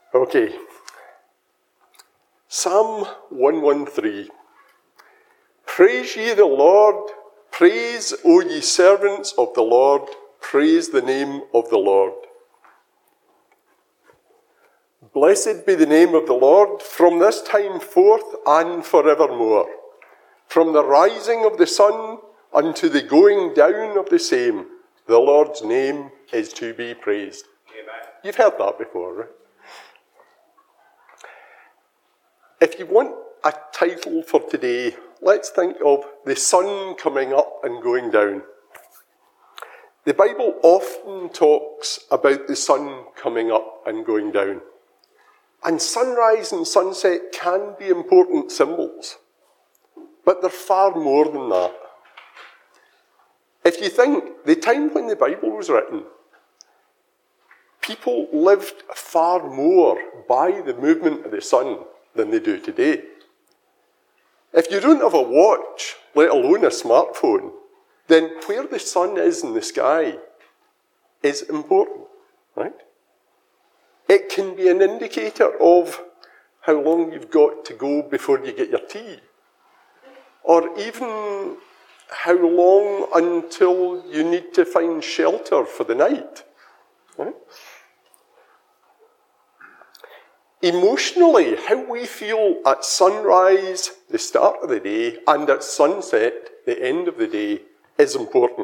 Okay. Psalm 113. Praise ye the Lord. Praise, O ye servants of the Lord. Praise the name of the Lord. Blessed be the name of the Lord from this time forth and forevermore. From the rising of the sun unto the going down of the same, the Lord's name is to be praised. Amen. You've heard that before, right? If you want a title for today, let's think of the sun coming up and going down. The Bible often talks about the sun coming up and going down. And sunrise and sunset can be important symbols. But they're far more than that. If you think, the time when the Bible was written, people lived far more by the movement of the sun than they do today. If you don't have a watch, let alone a smartphone, then where the sun is in the sky is important, right? It can be an indicator of how long you've got to go before you get your tea, or even how long until you need to find shelter for the night, right? Emotionally, how we feel at sunrise, the start of the day, and at sunset, the end of the day, is important.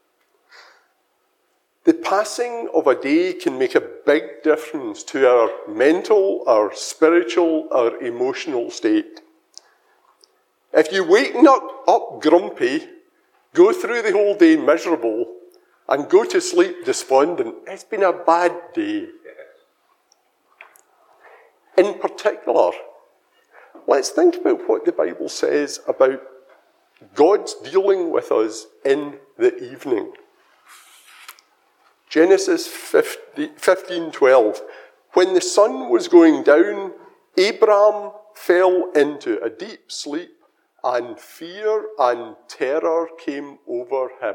The passing of a day can make a big difference to our mental, our spiritual, our emotional state. If you waken up grumpy, go through the whole day miserable, and go to sleep despondent, it's been a bad day. In particular, let's think about what the Bible says about God's dealing with us in the evening. Genesis 15:12. When the sun was going down, Abram fell into a deep sleep, and fear and terror came over him.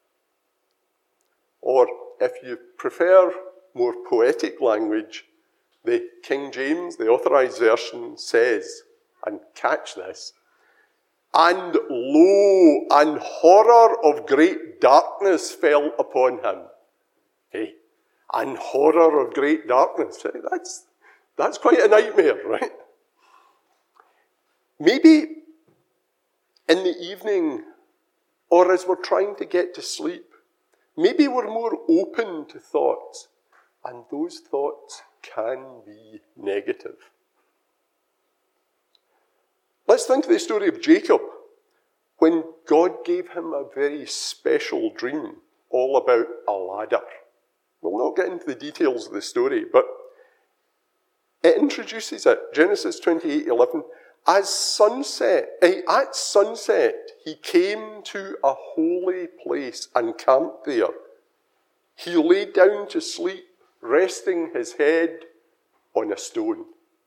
Or, if you prefer more poetic language, the King James, the Authorized Version, says, and catch this, and lo, and horror of great darkness fell upon him. Hey, and horror of great darkness. Hey, that's quite a nightmare, right? Maybe in the evening, or as we're trying to get to sleep, maybe we're more open to thoughts, and those thoughts can be negative. Let's think of the story of Jacob, when God gave him a very special dream all about a ladder. We'll not get into the details of the story, but it introduces it. Genesis 28:11. At sunset, he came to a holy place and camped there. He lay down to sleep, resting his head on a stone.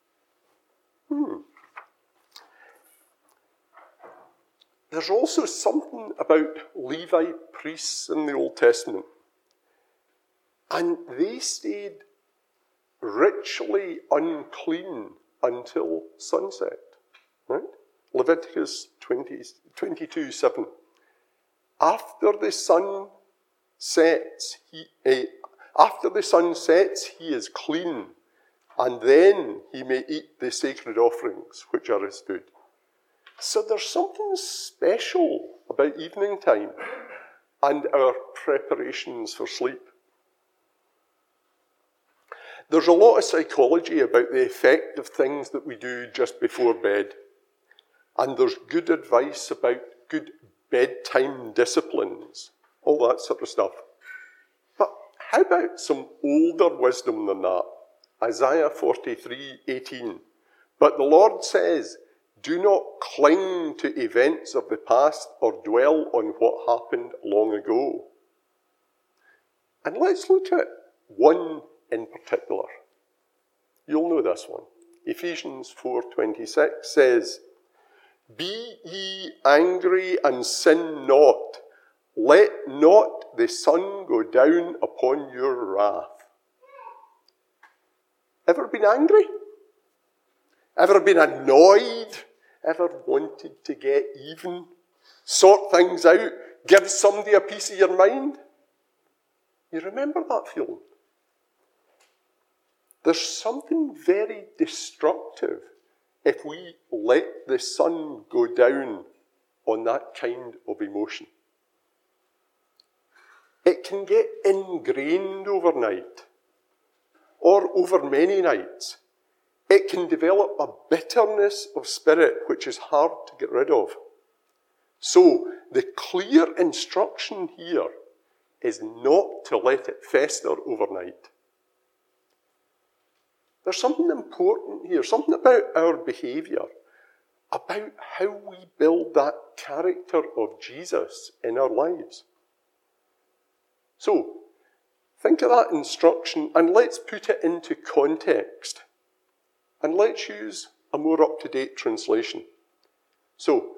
There's also something about Levite priests in the Old Testament. And they stayed ritually unclean until sunset. Right? Leviticus 22:7. After the sun sets, he is clean, and then he may eat the sacred offerings, which are his food. So there's something special about evening time and our preparations for sleep. There's a lot of psychology about the effect of things that we do just before bed. And there's good advice about good bedtime disciplines, all that sort of stuff. But how about some older wisdom than that? Isaiah 43:18. But the Lord says, do not cling to events of the past or dwell on what happened long ago. And let's look at one in particular. You'll know this one. Ephesians 4:26 says, be ye angry and sin not. Let not the sun go down upon your wrath. Ever been angry? Ever been annoyed? Ever wanted to get even? Sort things out? Give somebody a piece of your mind? You remember that feeling? There's something very destructive if we let the sun go down on that kind of emotion. It can get ingrained overnight or over many nights. It can develop a bitterness of spirit which is hard to get rid of. So, the clear instruction here is not to let it fester overnight. There's something important here, something about our behaviour, about how we build that character of Jesus in our lives. So, think of that instruction and let's put it into context. And let's use a more up-to-date translation. So,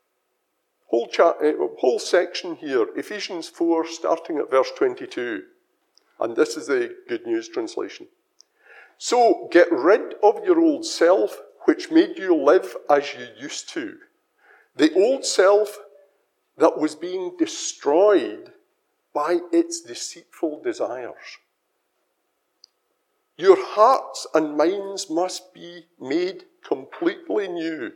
whole section here, Ephesians 4, starting at verse 22. And this is the Good News translation. So, get rid of your old self, which made you live as you used to. The old self that was being destroyed by its deceitful desires. Your hearts and minds must be made completely new.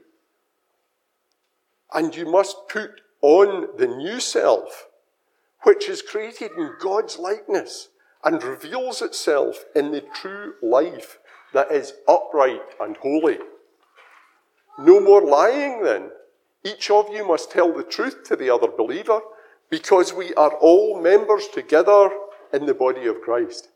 And you must put on the new self, which is created in God's likeness and reveals itself in the true life that is upright and holy. No more lying then. Each of you must tell the truth to the other believer, because we are all members together in the body of Christ.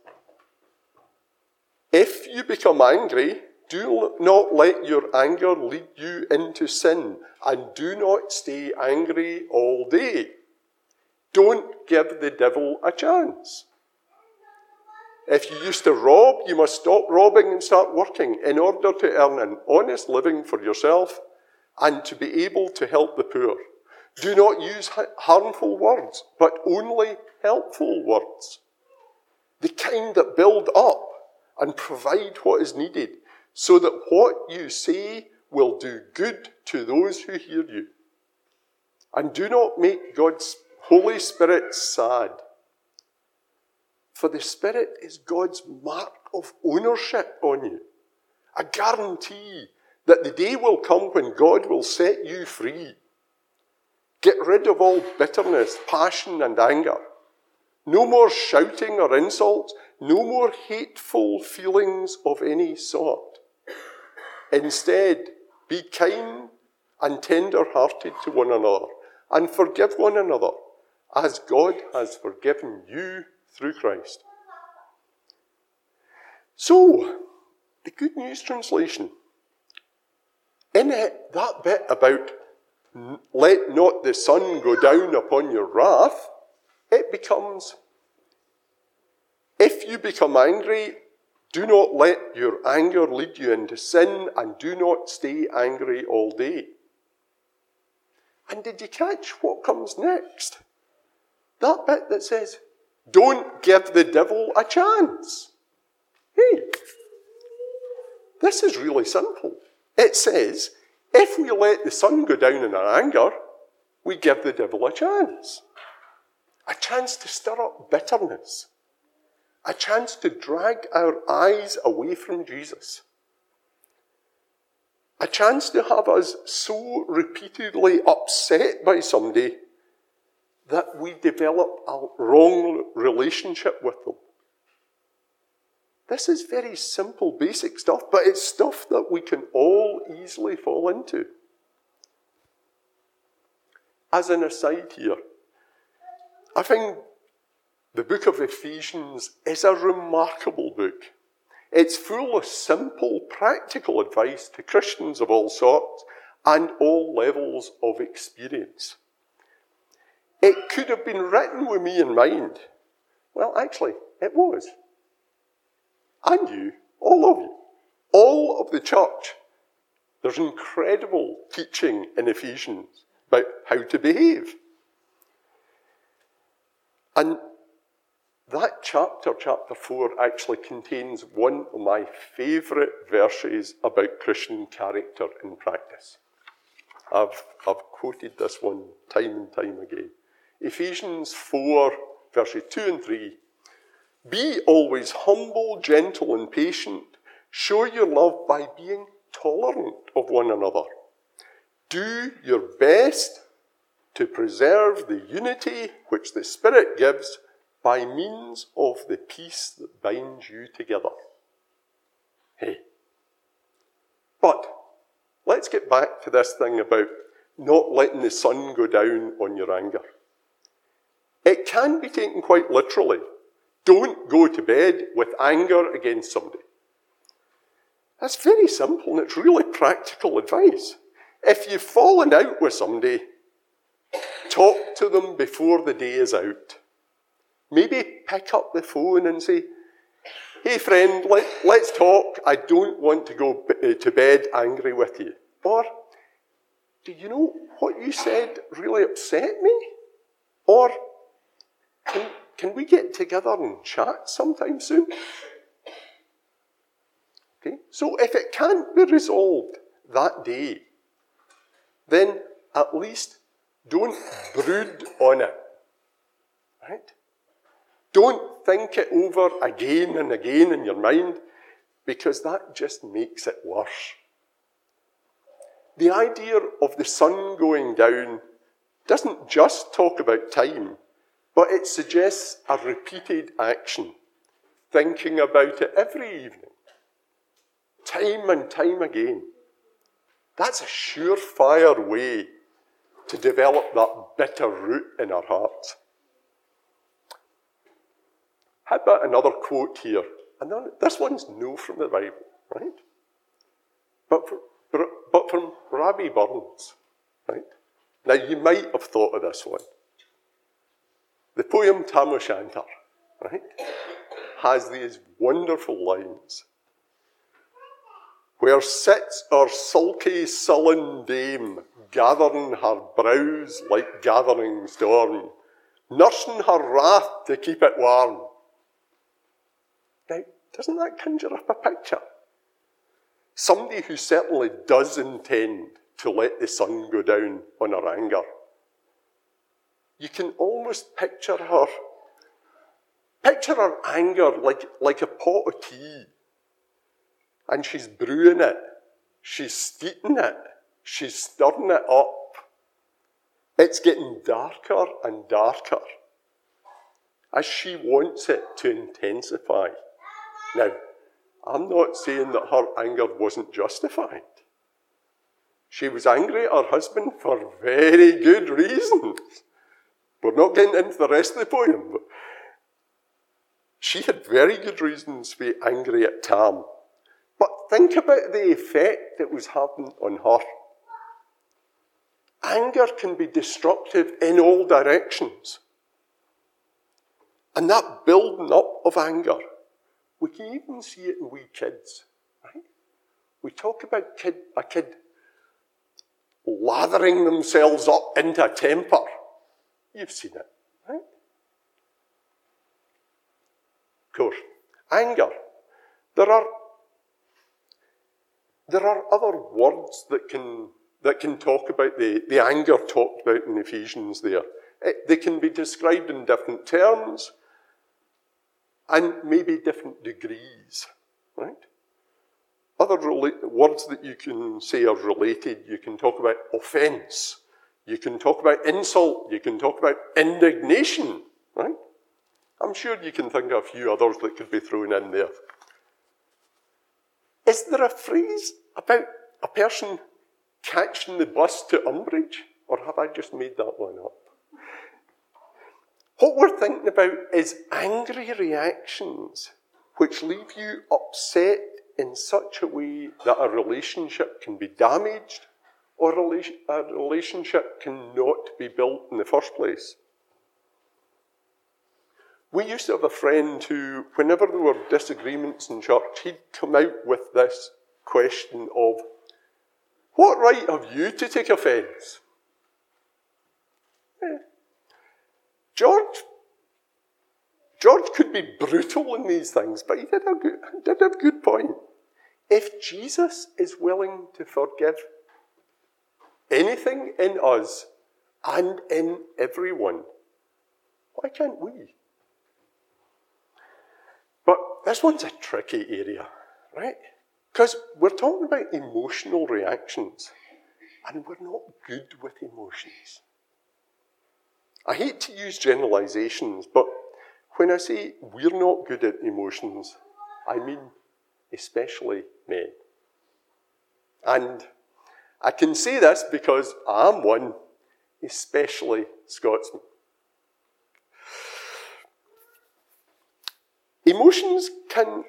If you become angry, do not let your anger lead you into sin, and do not stay angry all day. Don't give the devil a chance. If you used to rob, you must stop robbing and start working in order to earn an honest living for yourself and to be able to help the poor. Do not use harmful words, but only helpful words. The kind that build up and provide what is needed, so that what you say will do good to those who hear you. And do not make God's Holy Spirit sad. For the Spirit is God's mark of ownership on you, a guarantee that the day will come when God will set you free. Get rid of all bitterness, passion, and anger. No more shouting or insults, no more hateful feelings of any sort. Instead, be kind and tender-hearted to one another, and forgive one another, as God has forgiven you through Christ. So, the Good News translation. In it, that bit about let not the sun go down upon your wrath, it becomes, if you become angry, do not let your anger lead you into sin, and do not stay angry all day. And did you catch what comes next? That bit that says, don't give the devil a chance. Hey, this is really simple. It says, if we let the sun go down in our anger, we give the devil a chance. A chance to stir up bitterness. A chance to drag our eyes away from Jesus. A chance to have us so repeatedly upset by somebody that we develop a wrong relationship with them. This is very simple, basic stuff, but it's stuff that we can all easily fall into. As an aside here, I think the book of Ephesians is a remarkable book. It's full of simple, practical advice to Christians of all sorts and all levels of experience. It could have been written with me in mind. Well, actually, it was. And you, all of you, all of the church. There's incredible teaching in Ephesians about how to behave. And that chapter, chapter 4, actually contains one of my favourite verses about Christian character in practice. I've quoted this one time and time again. Ephesians 4, verses 2 and 3. Be always humble, gentle, and patient. Show your love by being tolerant of one another. Do your best to preserve the unity which the Spirit gives by means of the peace that binds you together. Hey. But let's get back to this thing about not letting the sun go down on your anger. It can be taken quite literally. Don't go to bed with anger against somebody. That's very simple and it's really practical advice. If you've fallen out with somebody, talk to them before the day is out. Maybe pick up the phone and say, hey friend, let's talk. I don't want to go to bed angry with you. Or, do you know what you said really upset me? Or, can we get together and chat sometime soon? Okay, so if it can't be resolved that day, then at least don't brood on it. Right? Don't think it over again and again in your mind, because that just makes it worse. The idea of the sun going down doesn't just talk about time, but it suggests a repeated action, thinking about it every evening, time and time again. That's a surefire way to develop that bitter root in our hearts. How about another quote here? And this one's no from the Bible, right? But from Rabbi Burns, right? Now, you might have thought of this one. The poem Tam O'Shanter, right, has these wonderful lines. Where sits our sulky, sullen dame, gathering her brows like gathering storm, nursing her wrath to keep it warm. Now, doesn't that conjure up a picture? Somebody who certainly does intend to let the sun go down on her anger. You can almost picture her anger like a pot of tea. And she's brewing it, she's steeping it, she's stirring it up. It's getting darker and darker as she wants it to intensify. Now, I'm not saying that her anger wasn't justified. She was angry at her husband for very good reasons. We're not getting into the rest of the poem, but she had very good reasons to be angry at Tam. But think about the effect it was having on her. Anger can be destructive in all directions. And that building up of anger, we can even see it in wee kids. Right? We talk about a kid lathering themselves up into a temper. You've seen it, right? Of course, anger. There are other words that can talk about the anger talked about in Ephesians there. They can be described in different terms and maybe different degrees, right? Other words that you can say are related, you can talk about offence, you can talk about insult, you can talk about indignation, right? I'm sure you can think of a few others that could be thrown in there. Is there a phrase about a person catching the bus to Umbridge? Or have I just made that one up? What we're thinking about is angry reactions which leave you upset in such a way that a relationship can be damaged or a relationship cannot be built in the first place. We used to have a friend who, whenever there were disagreements in church, he'd come out with this question of, what right have you to take offence? George, George could be brutal in these things, but he did have a good point. If Jesus is willing to forgive anything in us and in everyone, why can't we? But this one's a tricky area, right? Because we're talking about emotional reactions, and we're not good with emotions. I hate to use generalizations, but when I say we're not good at emotions, I mean especially men. And I can say this because I'm one, especially Scotsman. Emotions can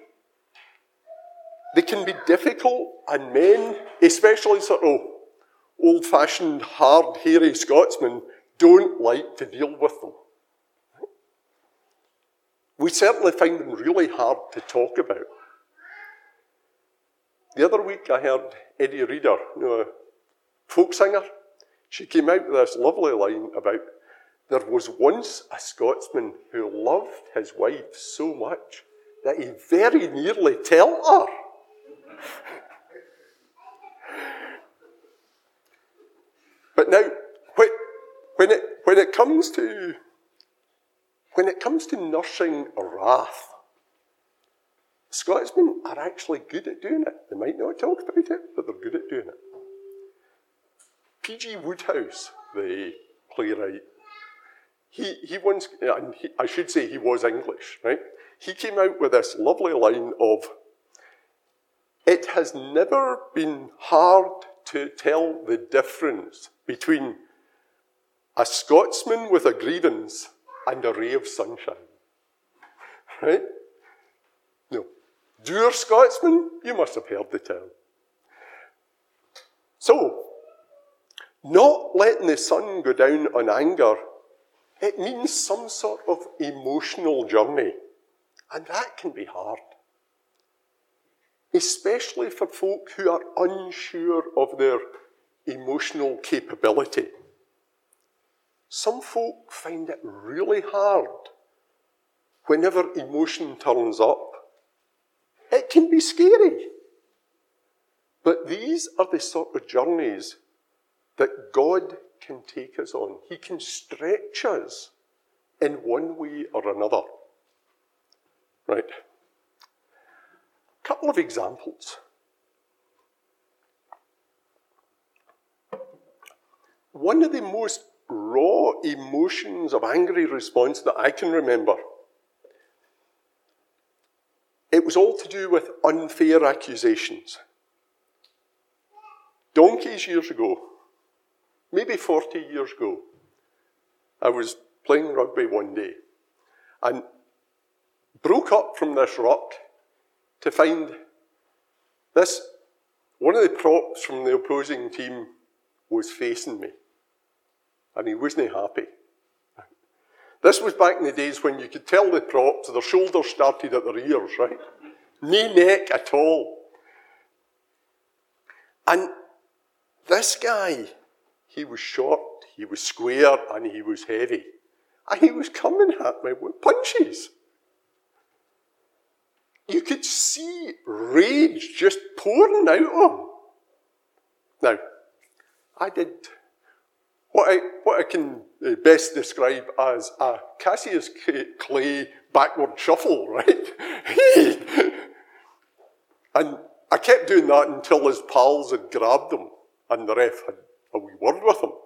be difficult, and men, especially sort of old-fashioned, hard, hairy Scotsmen, don't like to deal with them. We certainly find them really hard to talk about. The other week I heard Eddie Reader, a folk singer. She came out with this lovely line about, there was once a Scotsman who loved his wife so much that he very nearly told her. But now, when it comes to nursing wrath, Scotsmen are actually good at doing it. They might not talk about it, but they're good at doing it. P.G. Wodehouse, the playwright, he once, and I should say he was English, right? He came out with this lovely line of, it has never been hard to tell the difference between a Scotsman with a grievance and a ray of sunshine. Right? No. Dour Scotsman, you must have heard the term. So, not letting the sun go down on anger, it means some sort of emotional journey. And that can be hard. Especially for folk who are unsure of their emotional capability. Some folk find it really hard whenever emotion turns up. It can be scary. But these are the sort of journeys that God can take us on. He can stretch us in one way or another. Right. A couple of examples. One of the most raw emotions of angry response that I can remember, it was all to do with unfair accusations. Donkeys years ago, maybe 40 years ago, I was playing rugby one day and broke up from this ruck to find this, one of the props from the opposing team was facing me. And he wasn't happy. This was back in the days when you could tell the props, their shoulders started at their ears, right? No neck at all. And this guy, he was short, he was square, and he was heavy. And he was coming at me with punches. You could see rage just pouring out of him. Now, I did what I can best describe as a Cassius Clay backward shuffle, right? And I kept doing that until his pals had grabbed him and the ref had a wee word with him.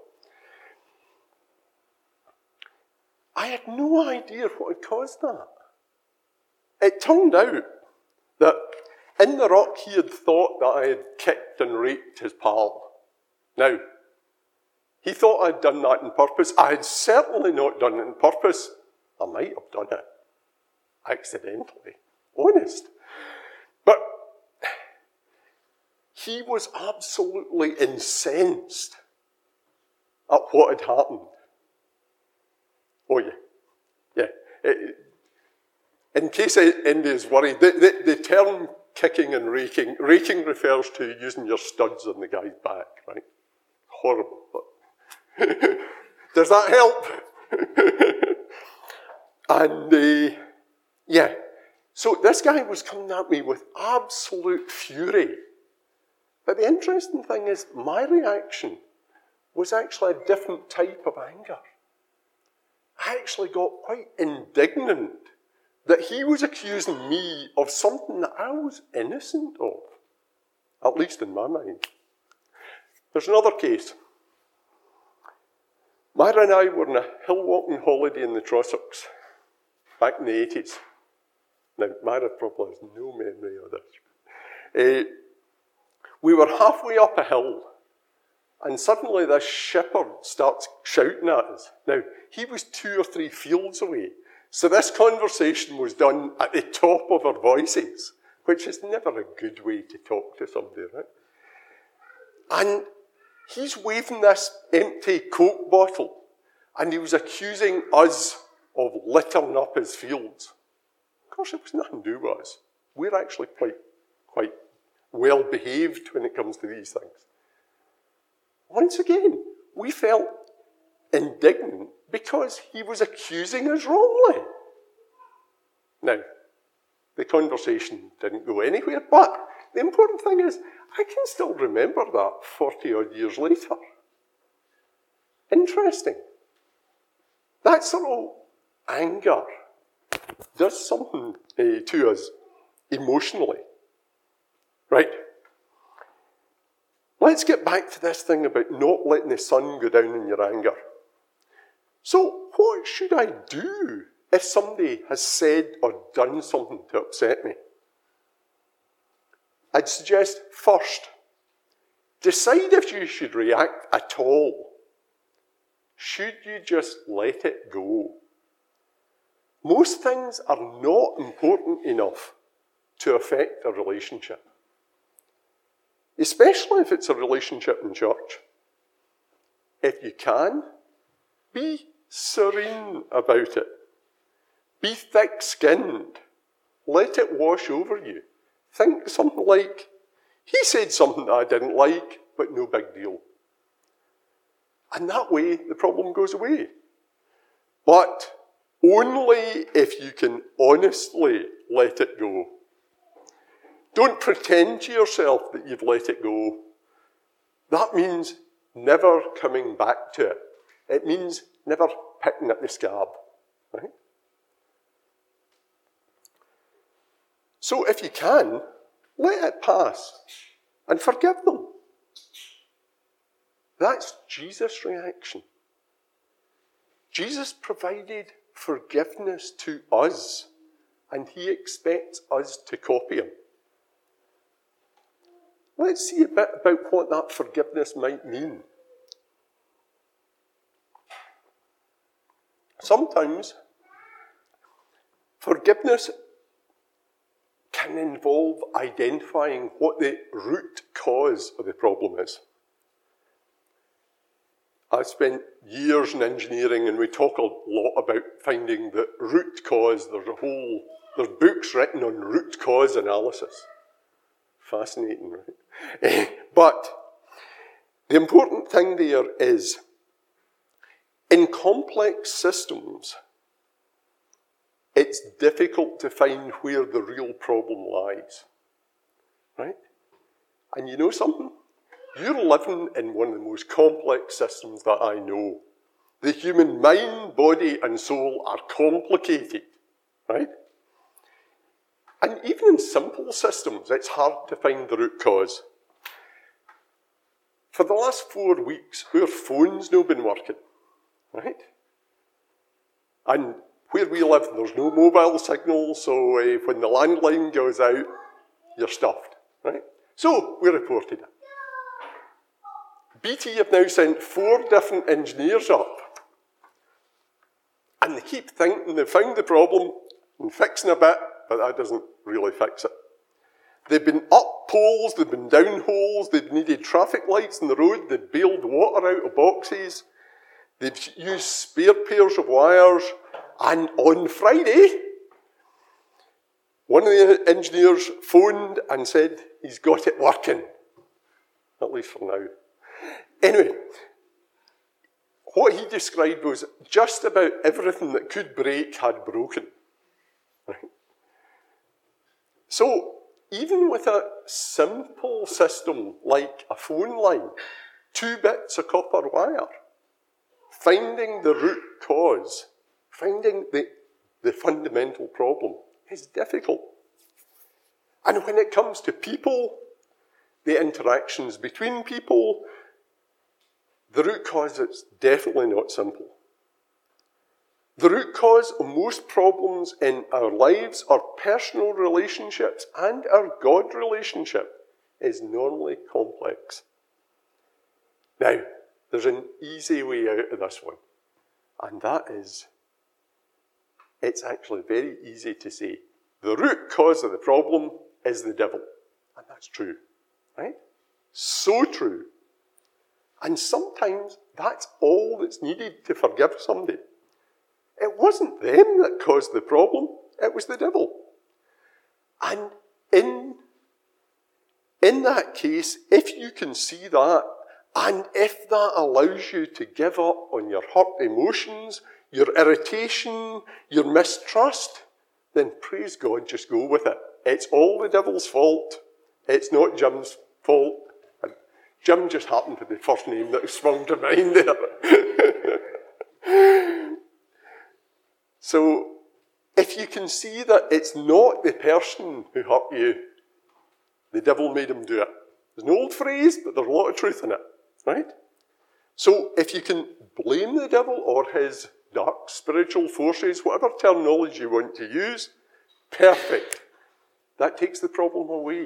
I had no idea what had caused that. It turned out that in the ruck he had thought that I had kicked and raped his pal. Now, he thought I'd done that on purpose. I had certainly not done it on purpose. I might have done it accidentally. Honest. But he was absolutely incensed at what had happened. Oh, yeah. In case Andy is worried, the term kicking and raking refers to using your studs on the guy's back, right? Horrible, but does that help? And Yeah. So this guy was coming at me with absolute fury. But the interesting thing is, my reaction was actually a different type of anger. I actually got quite indignant that he was accusing me of something that I was innocent of, at least in my mind. There's another case. Myra and I were on a hill walking holiday in the Trossachs back in the 80s. Now, Myra probably has no memory of this. We were halfway up a hill, and suddenly this shepherd starts shouting at us. Now, he was 2 or 3 fields away, so this conversation was done at the top of our voices, which is never a good way to talk to somebody, right? And he's waving this empty Coke bottle, and he was accusing us of littering up his fields. Of course, it was nothing to do with us. We're actually quite well behaved when it comes to these things. Once again, we felt indignant because he was accusing us wrongly. Now, the conversation didn't go anywhere, but the important thing is, I can still remember that 40-odd years later. Interesting. That sort of anger does something to us emotionally. Right? Let's get back to this thing about not letting the sun go down in your anger. So, what should I do if somebody has said or done something to upset me? I'd suggest, first, decide if you should react at all. Should you just let it go? Most things are not important enough to affect a relationship, especially if it's a relationship in church. If you can, be serene about it. Be thick-skinned. Let it wash over you. Think something like, he said something that I didn't like, but no big deal. And that way, the problem goes away. But only if you can honestly let it go. Don't pretend to yourself that you've let it go. That means never coming back to it. It means never picking at the scab, right? So if you can, let it pass and forgive them. That's Jesus' reaction. Jesus provided forgiveness to us, and he expects us to copy him. Let's see a bit about what that forgiveness might mean. Sometimes forgiveness can involve identifying what the root cause of the problem is. I've spent years in engineering, and we talk a lot about finding the root cause. There's books written on root cause analysis. Fascinating, right? But the important thing there is, in complex systems, it's difficult to find where the real problem lies, right? And you know something? You're living in one of the most complex systems that I know. The human mind, body, and soul are complicated, right? And even in simple systems, it's hard to find the root cause. For the last 4 weeks, our phone's not been working, right? And where we live, there's no mobile signal, so when the landline goes out, you're stuffed, right? So we reported it. BT have now sent 4 different engineers up, and they keep thinking they've found the problem and fixing a bit, but that doesn't really fix it. They've been up poles, they've been down holes, they've needed traffic lights in the road, they've bailed water out of boxes, they've used spare pairs of wires, and on Friday, one of the engineers phoned and said he's got it working, at least for now. Anyway, what he described was just about everything that could break had broken. Right? So, even with a simple system like a phone line, 2 bits of copper wire, finding the root cause, finding the fundamental problem is difficult. And when it comes to people, the interactions between people, the root cause is definitely not simple. The root cause of most problems in our lives, our personal relationships, and our God relationship is normally complex. Now, there's an easy way out of this one, and that is, it's actually very easy to say, the root cause of the problem is the devil. And that's true, right? So true. And sometimes that's all that's needed to forgive somebody. It wasn't them that caused the problem, it was the devil. And in that case, if you can see that, and if that allows you to give up on your hurt emotions, your irritation, your mistrust, then praise God, just go with it. It's all the devil's fault. It's not Jim's fault. And Jim just happened to be the first name that swung to mind there. So, if you can see that it's not the person who hurt you, the devil made him do it. There's an old phrase, but there's a lot of truth in it, right? So, if you can blame the devil or his dark spiritual forces, whatever terminology you want to use, perfect. That takes the problem away.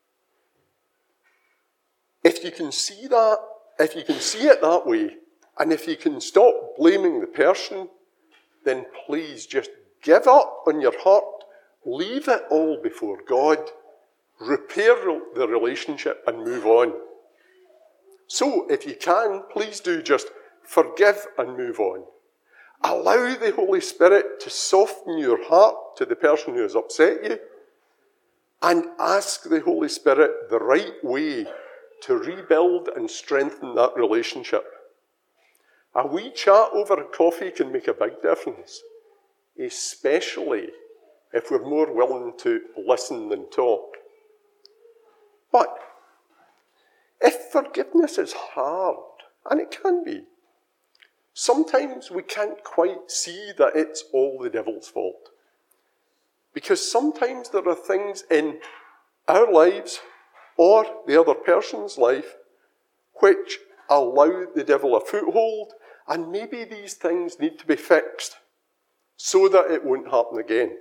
If you can see that, if you can see it that way, and if you can stop blaming the person, then please just give up on your heart, leave it all before God, repair the relationship and move on. So, if you can, please do just forgive and move on. Allow the Holy Spirit to soften your heart to the person who has upset you, and ask the Holy Spirit the right way to rebuild and strengthen that relationship. A wee chat over coffee can make a big difference, especially if we're more willing to listen than talk. But if forgiveness is hard, and it can be, sometimes we can't quite see that it's all the devil's fault. Because sometimes there are things in our lives or the other person's life which allow the devil a foothold, and maybe these things need to be fixed so that it won't happen again.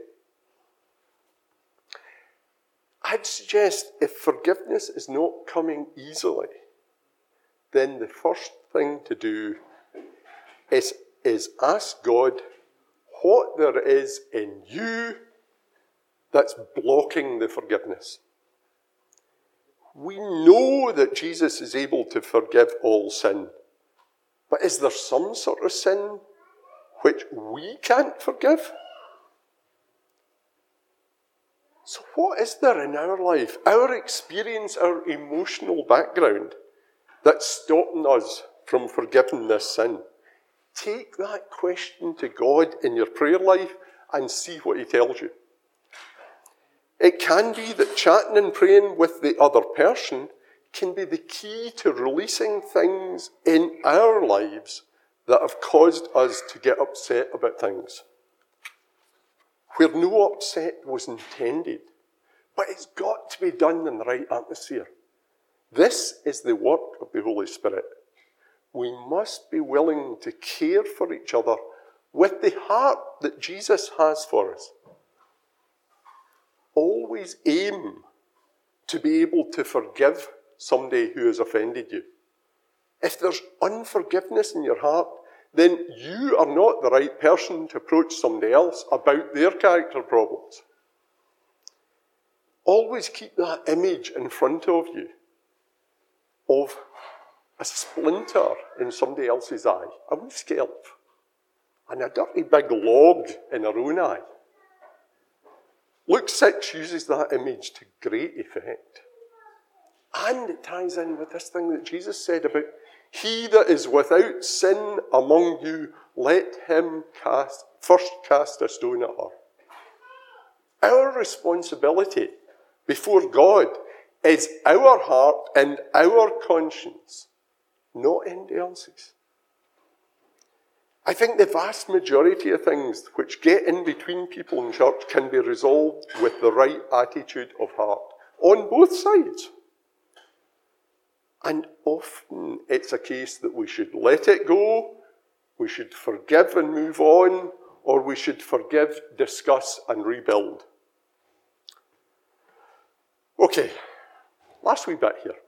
I'd suggest if forgiveness is not coming easily, then the first thing to do is ask God what there is in you that's blocking the forgiveness. We know that Jesus is able to forgive all sin, but is there some sort of sin which we can't forgive? So what is there in our life, our experience, our emotional background that's stopping us from forgiving this sin? Take that question to God in your prayer life and see what he tells you. It can be that chatting and praying with the other person can be the key to releasing things in our lives that have caused us to get upset about things, where no upset was intended. But it's got to be done in the right atmosphere. This is the work of the Holy Spirit. We must be willing to care for each other with the heart that Jesus has for us. Always aim to be able to forgive somebody who has offended you. If there's unforgiveness in your heart, then you are not the right person to approach somebody else about their character problems. Always keep that image in front of you of a splinter in somebody else's eye, a wee scalp, and a dirty big log in our own eye. Luke 6 uses that image to great effect. And it ties in with this thing that Jesus said about, he that is without sin among you, let him first cast a stone at her. Our responsibility before God is our heart and our conscience, not anybody else's. I think the vast majority of things which get in between people in church can be resolved with the right attitude of heart, on both sides. And often it's a case that we should let it go, we should forgive and move on, or we should forgive, discuss, and rebuild. Okay, last wee bit here.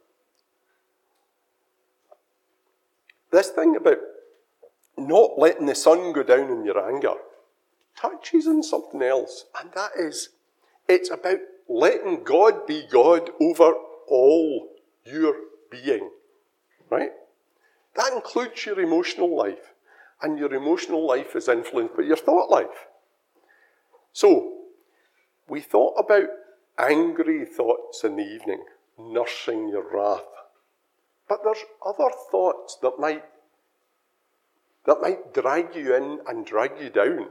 This thing about not letting the sun go down in your anger touches on something else, and that is, it's about letting God be God over all your being, right? That includes your emotional life, and your emotional life is influenced by your thought life. So, we thought about angry thoughts in the evening, nursing your wrath. But there's other thoughts that might drag you in and drag you down.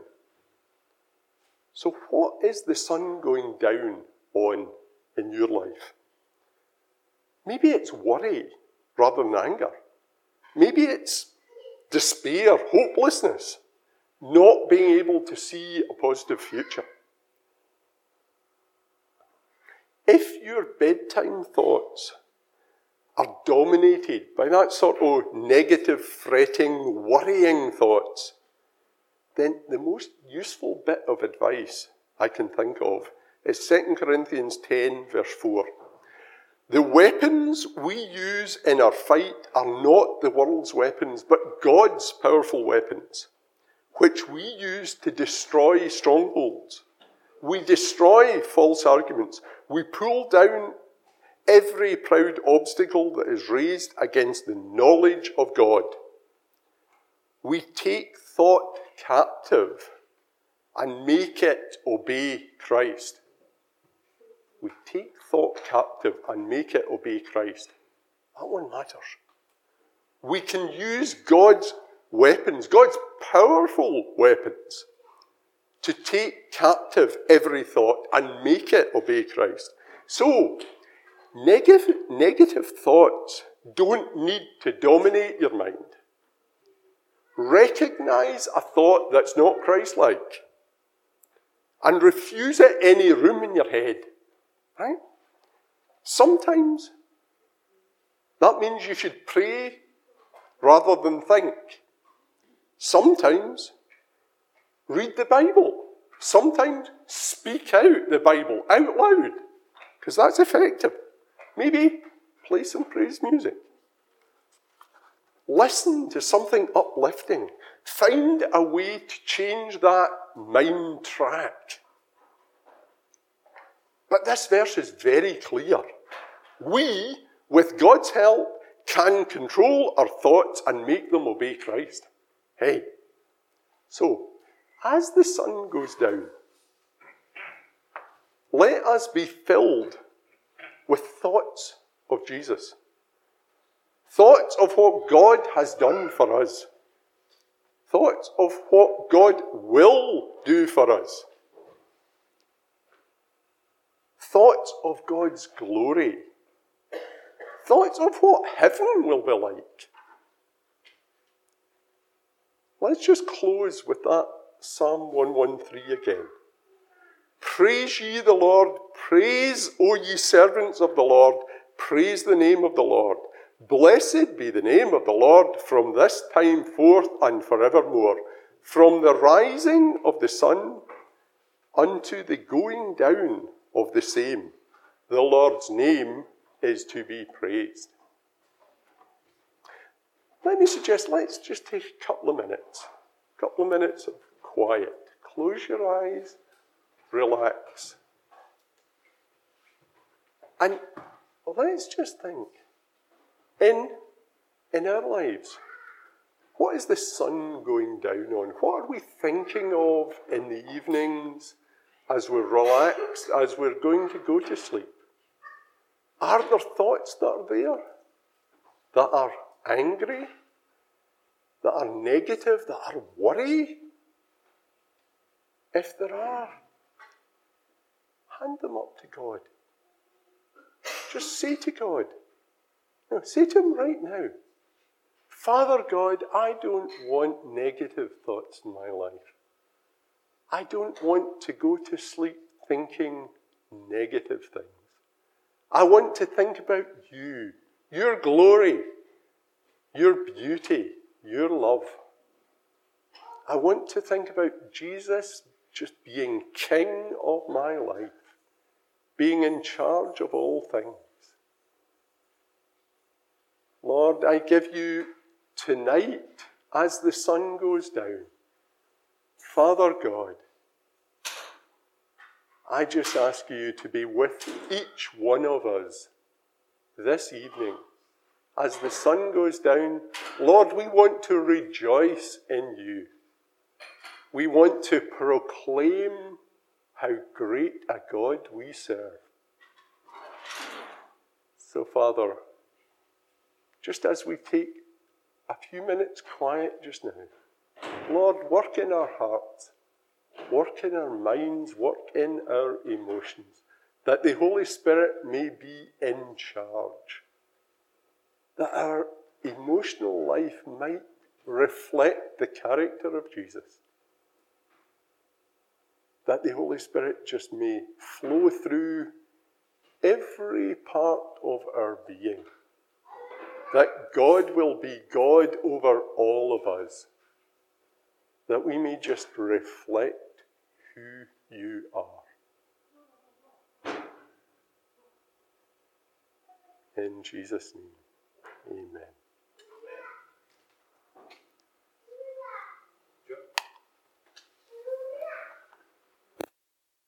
So what is the sun going down on in your life? Maybe it's worry rather than anger. Maybe it's despair, hopelessness, not being able to see a positive future. If your bedtime thoughts are dominated by that sort of negative, fretting, worrying thoughts, then the most useful bit of advice I can think of is 2 Corinthians 10, verse 4. The weapons we use in our fight are not the world's weapons, but God's powerful weapons, which we use to destroy strongholds. We destroy false arguments. We pull down every proud obstacle that is raised against the knowledge of God. We take thought captive and make it obey Christ. We take thought captive and make it obey Christ. That one matters. We can use God's weapons, God's powerful weapons, to take captive every thought and make it obey Christ. So, negative thoughts don't need to dominate your mind. Recognize a thought that's not Christ-like and refuse it any room in your head. Right? Sometimes that means you should pray rather than think. Sometimes read the Bible. Sometimes speak out the Bible out loud, because that's effective. Maybe play some praise music. Listen to something uplifting. Find a way to change that mind track. But this verse is very clear. We, with God's help, can control our thoughts and make them obey Christ. Hey, so, as the sun goes down, let us be filled with thoughts of Jesus. Thoughts of what God has done for us. Thoughts of what God will do for us. Thoughts of God's glory. Thoughts of what heaven will be like. Let's just close with that Psalm 113 again. Praise ye the Lord. Praise, O ye servants of the Lord. Praise the name of the Lord. Blessed be the name of the Lord from this time forth and forevermore. From the rising of the sun unto the going down of the same, the Lord's name is to be praised. Let me suggest, let's just take a couple of minutes of quiet. Close your eyes, relax. And let's just think, in our lives, what is the sun going down on? What are we thinking of in the evenings as we're relaxed, as we're going to go to sleep? Are there thoughts that are there that are angry, that are negative, that are worry? If there are, hand them up to God. Just say to God, no, say to him right now, Father God, I don't want negative thoughts in my life. I don't want to go to sleep thinking negative things. I want to think about you, your glory, your beauty, your love. I want to think about Jesus just being king of my life, being in charge of all things. Lord, I give you tonight, as the sun goes down, Father God, I just ask you to be with each one of us this evening. As the sun goes down, Lord, we want to rejoice in you. We want to proclaim how great a God we serve. So, Father, just as we take a few minutes quiet just now, Lord, work in our hearts, work in our minds, work in our emotions, that the Holy Spirit may be in charge, that our emotional life might reflect the character of Jesus, that the Holy Spirit just may flow through every part of our being, that God will be God over all of us, that we may just reflect who you are. In Jesus' name, amen.